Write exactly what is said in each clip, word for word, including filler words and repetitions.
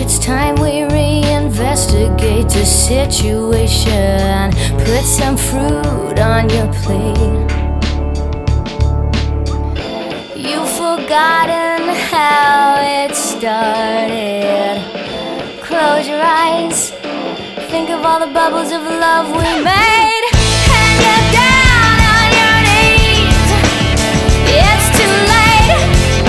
It's time we reinvestigate the situation. Put some fruit on your plate. You've forgotten how it started. Close your eyes. Think of all the bubbles of love we made. And you're down on your knees. It's too late.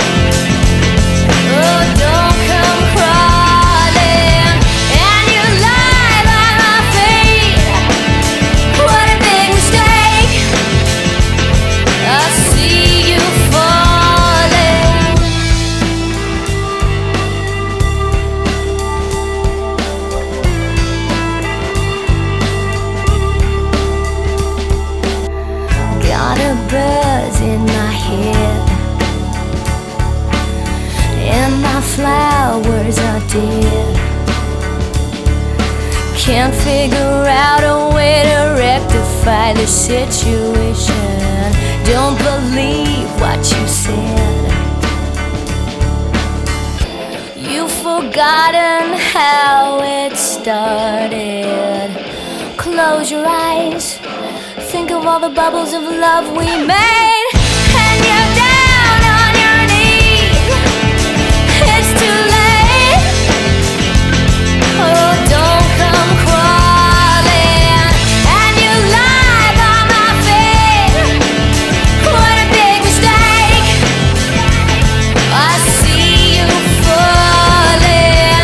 Oh, don't come crawling. And you lie by my feet. What a big mistake. I see you falling. Got a buzz in my head, and my flowers are dead. Can't figure out a way to rectify the situation. Don't believe what you said. You've forgotten how it started. Close your eyes. Think of all the bubbles of love we made. And you're down on your knees. It's too late. Oh, don't come crawling. And you lie by my feet. What a big mistake. I see you falling.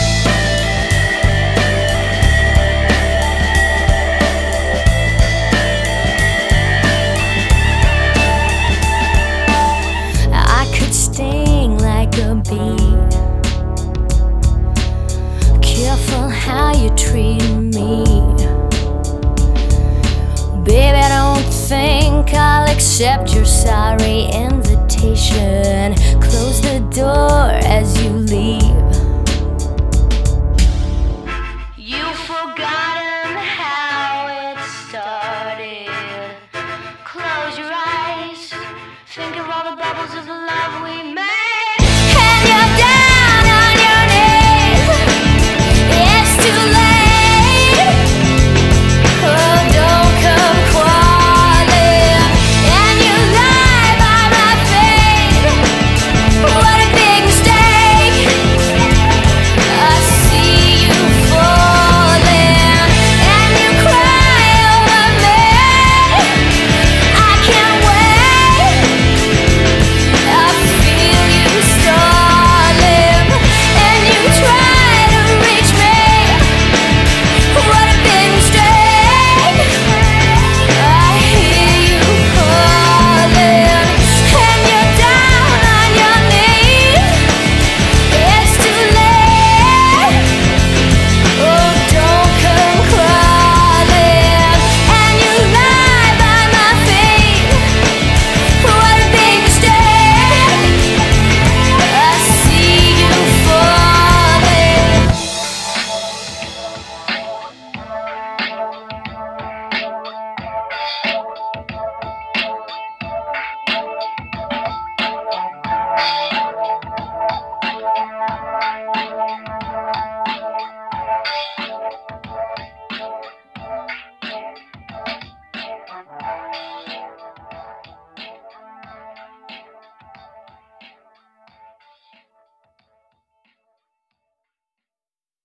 I could sting like a bee. Careful how you treat me. Baby, I don't think I'll accept your sorry invitation. Close the door